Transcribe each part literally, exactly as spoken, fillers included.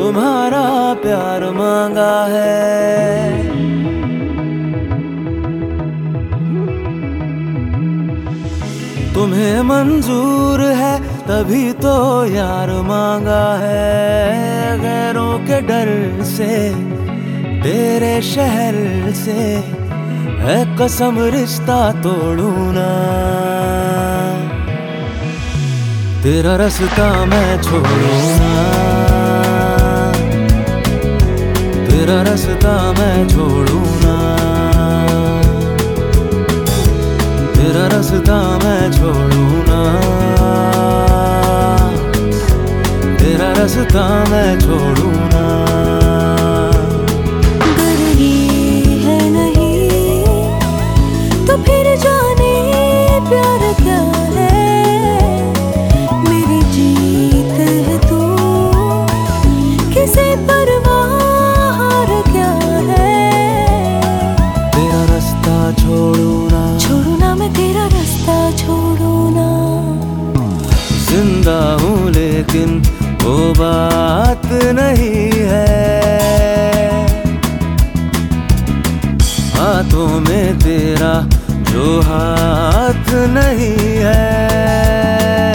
तुम्हारा प्यार मांगा है। तुम्हें मंजूर है तभी तो यार मांगा है। गैरों के डर से तेरे शहर से है कसम रिश्ता तोड़ू ना। तेरा रास्ता मैं छोड़ू ना, तेरा रास्ता मैं छोड़ू ना, तेरा रास्ता मैं छोड़ू ना, तेरा रास्ता मैं छोड़ू ना। अगर ये है नहीं तो फिर जाने प्यार क्या है। मेरी जीत है तू, किसे परवाह हार क्या है। तेरा रास्ता छोड़ू ना, छोड़ू ना मैं तेरा रास्ता छोड़ू ना। जिंदा हूँ लेकिन वो बात नहीं है। हाथों में तेरा जो हाथ नहीं है।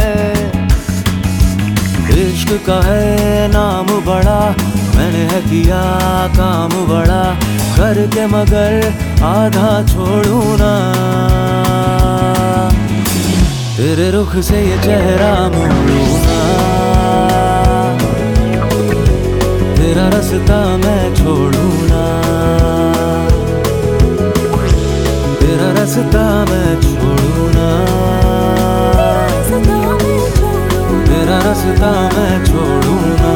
इश्क का है नाम बड़ा, मैंने है किया काम बड़ा करके, मगर आधा छोड़ू ना। तेरे रुख से ये चेहरा मोड़ू ना। तेरा रास्ता मैं छोड़ू ना, तेरा रास्ता मैं छोड़ू ना, तेरा रास्ता मैं छोड़ू ना।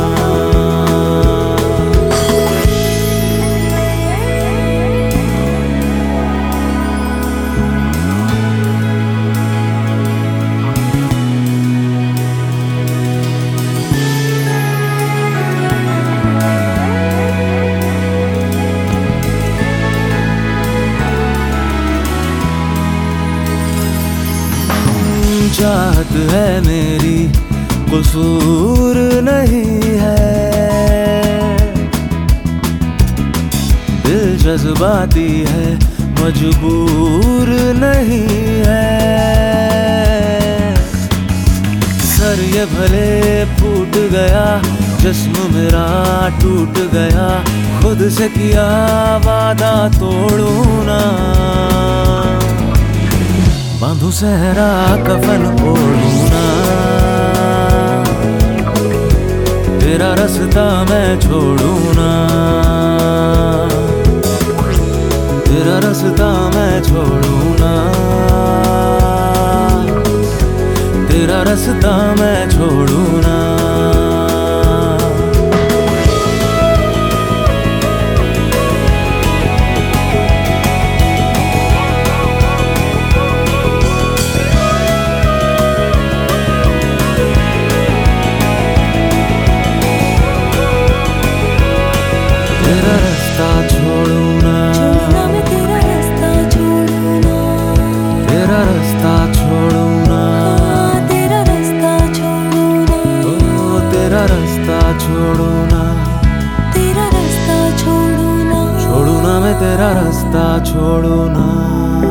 चाहत है मेरी कसूर नहीं है। दिल जज्बाती है मजबूर नहीं है। सर ये भले फूट गया, जिस्म मेरा टूट गया, खुद से किया वादा तोड़ू ना। बांधू सहरा कफन ओढ़ू ना। तेरा रास्ता मैं छोड़ू ना, तेरा रास्ता मैं छोड़ू ना, तेरा रास्ता मैं छोड़ू ना। तेरा रास्ता छोड़ू ना, मैं तेरा रास्ता छोड़ू ना, तेरा रास्ता छोड़ू ना, तेरा रास्ता छोड़ू ना, ओ तेरा रास्ता छोड़ू ना, तेरा रास्ता छोड़ू ना, छोड़ू ना मैं तेरा रास्ता छोड़ू ना।